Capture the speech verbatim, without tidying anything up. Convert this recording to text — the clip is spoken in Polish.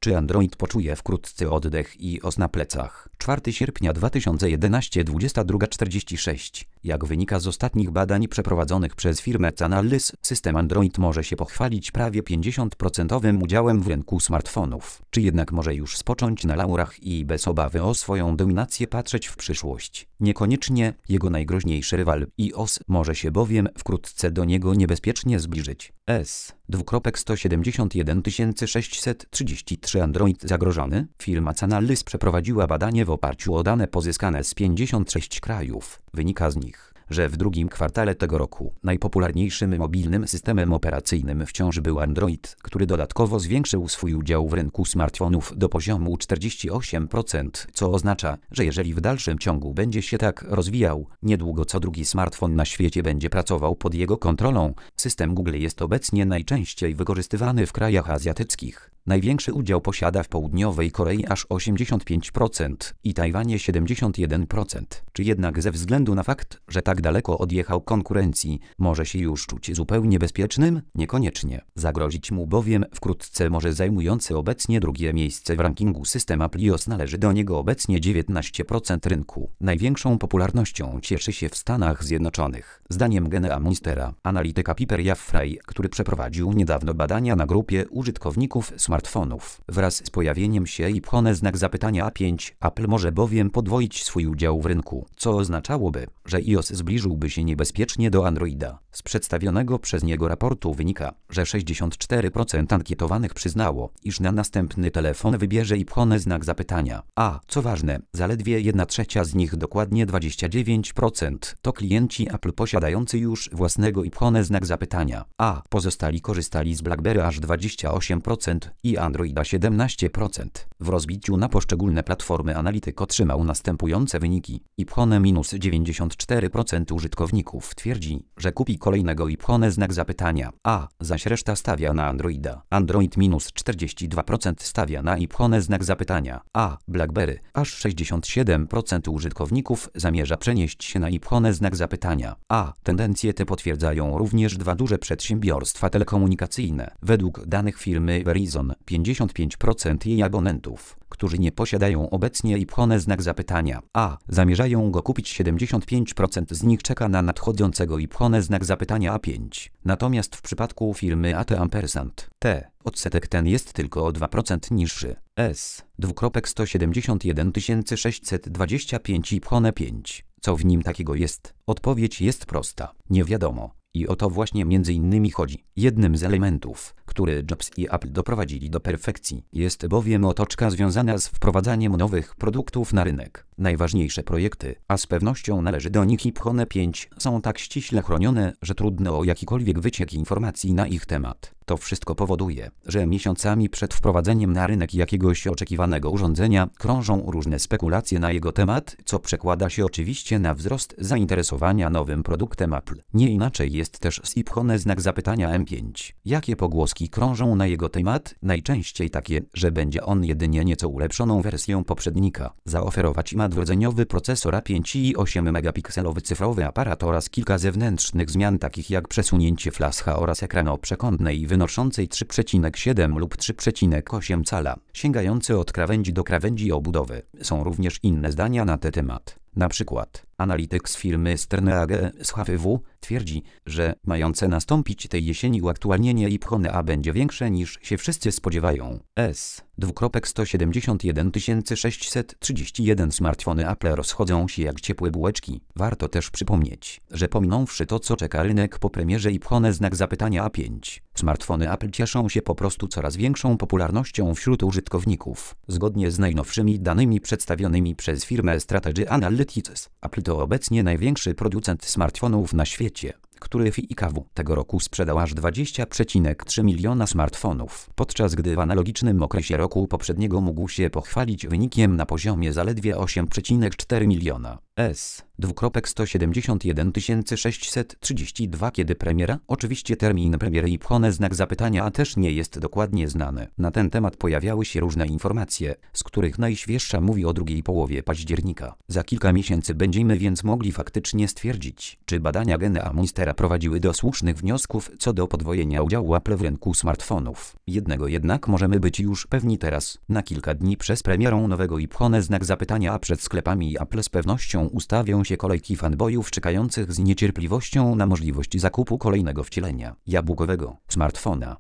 Czy Android poczuje wkrótce oddech i os na plecach? czwartego sierpnia dwa tysiące jedenastego, dwudziesta druga czterdzieści sześć. Jak wynika z ostatnich badań przeprowadzonych przez firmę Canalys, system Android może się pochwalić prawie pięćdziesięcioprocentowym udziałem w rynku smartfonów. Czy jednak może już spocząć na laurach i bez obawy o swoją dominację patrzeć w przyszłość? Niekoniecznie. Jego najgroźniejszy rywal iOS może się bowiem wkrótce do niego niebezpiecznie zbliżyć. S. sto siedemdziesiąt jeden tysięcy sześćset trzydzieści trzy Android zagrożony? Firma Canalys przeprowadziła badanie w oparciu o dane pozyskane z pięćdziesięciu sześciu krajów. Wynika z nich, że w drugim kwartale tego roku najpopularniejszym mobilnym systemem operacyjnym wciąż był Android, który dodatkowo zwiększył swój udział w rynku smartfonów do poziomu czterdzieści osiem procent, co oznacza, że jeżeli w dalszym ciągu będzie się tak rozwijał, niedługo co drugi smartfon na świecie będzie pracował pod jego kontrolą. System Google jest obecnie najczęściej wykorzystywany w krajach azjatyckich. Największy udział posiada w południowej Korei aż osiemdziesiąt pięć procent i Tajwanie siedemdziesiąt jeden procent. Czy jednak ze względu na fakt, że tak daleko odjechał konkurencji, może się już czuć zupełnie bezpiecznym? Niekoniecznie. Zagrozić mu bowiem wkrótce może zajmujący obecnie drugie miejsce w rankingu system Apple iOS. Należy do niego obecnie dziewiętnaście procent rynku. Największą popularnością cieszy się w Stanach Zjednoczonych. Zdaniem Gena Munstera, analityka Piper Jaffray, który przeprowadził niedawno badania na grupie użytkowników smartfonów, smartfonów. Wraz z pojawieniem się iPhone znak zapytania A pięć, Apple może bowiem podwoić swój udział w rynku, co oznaczałoby, że iOS zbliżyłby się niebezpiecznie do Androida. Z przedstawionego przez niego raportu wynika, że sześćdziesiąt cztery procent ankietowanych przyznało, iż na następny telefon wybierze iPhone znak zapytania A. Co ważne, zaledwie jedna trzecia z nich, dokładnie dwadzieścia dziewięć procent, to klienci Apple posiadający już własnego iPhone znak zapytania A. Pozostali korzystali z BlackBerry aż dwadzieścia osiem procent i Androida siedemnaście procent. W rozbiciu na poszczególne platformy analityk otrzymał następujące wyniki. iPhone minus dziewięćdziesiąt cztery procent użytkowników twierdzi, że kupi kolejnego iPhone znak zapytania A, zaś reszta stawia na Androida. Android minus czterdzieści dwa procent stawia na iPhone znak zapytania A. BlackBerry aż sześćdziesiąt siedem procent użytkowników zamierza przenieść się na iPhone znak zapytania A. Tendencje te potwierdzają również dwa duże przedsiębiorstwa telekomunikacyjne. Według danych firmy Verizon pięćdziesiąt pięć procent jej abonentów, którzy nie posiadają obecnie iPhone znak zapytania A, zamierzają go kupić. Siedemdziesiąt pięć procent z nich czeka na nadchodzącego iPhone znak zapytania A pięć. Natomiast w przypadku firmy A T ampersand T, odsetek ten jest tylko o dwa procent niższy. S. sto siedemdziesiąt jeden tysięcy sześćset dwadzieścia pięć iPhone pięć. Co w nim takiego jest? Odpowiedź jest prosta. Nie wiadomo. I o to właśnie między innymi chodzi. Jednym z elementów, który Jobs i Apple doprowadzili do perfekcji, jest bowiem otoczka związana z wprowadzaniem nowych produktów na rynek. Najważniejsze projekty, a z pewnością należy do nich iPhone pięć, są tak ściśle chronione, że trudno o jakikolwiek wyciek informacji na ich temat. To wszystko powoduje, że miesiącami przed wprowadzeniem na rynek jakiegoś oczekiwanego urządzenia krążą różne spekulacje na jego temat, co przekłada się oczywiście na wzrost zainteresowania nowym produktem Apple. Nie inaczej jest też z iPhone znak zapytania M pięć. Jakie pogłoski krążą na jego temat? Najczęściej takie, że będzie on jedynie nieco ulepszoną wersją poprzednika. Zaoferować ma dwurdzeniowy procesor A pięć i osiem megapikselowy cyfrowy aparat oraz kilka zewnętrznych zmian takich jak przesunięcie flasha oraz ekranu przekątnej wynoszącej trzy przecinek siedem lub trzy przecinek osiem cala, sięgający od krawędzi do krawędzi obudowy. Są również inne zdania na ten temat. Na przykład analityk z firmy Stern A G z H W W twierdzi, że mające nastąpić tej jesieni uaktualnienie iPhone A będzie większe niż się wszyscy spodziewają. S. sto siedemdziesiąt jeden tysięcy sześćset trzydzieści jeden smartfony Apple rozchodzą się jak ciepłe bułeczki. Warto też przypomnieć, że pominąwszy to, co czeka rynek po premierze iPhone znak zapytania A pięć, smartfony Apple cieszą się po prostu coraz większą popularnością wśród użytkowników. Zgodnie z najnowszymi danymi przedstawionymi przez firmę Strategy Analytics, Apple to obecnie największy producent smartfonów na świecie, który w I K W tego roku sprzedał aż dwadzieścia przecinek trzy miliona smartfonów, podczas gdy w analogicznym okresie roku poprzedniego mógł się pochwalić wynikiem na poziomie zaledwie osiem przecinek cztery miliona. S. sto siedemdziesiąt jeden tysięcy sześćset trzydzieści dwa. Kiedy premiera? Oczywiście termin premiery i pchone znak zapytania a też nie jest dokładnie znany. Na ten temat pojawiały się różne informacje, z których najświeższa mówi o drugiej połowie października. Za kilka miesięcy będziemy więc mogli faktycznie stwierdzić, czy badania Gena Munstera prowadziły do słusznych wniosków co do podwojenia udziału Apple w rynku smartfonów. Jednego jednak możemy być już pewni teraz. Na kilka dni przez premierą nowego i pchone znak zapytania a przed sklepami Apple z pewnością ustawią się kolejki fanboyów czekających z niecierpliwością na możliwość zakupu kolejnego wcielenia jabłkowego smartfona.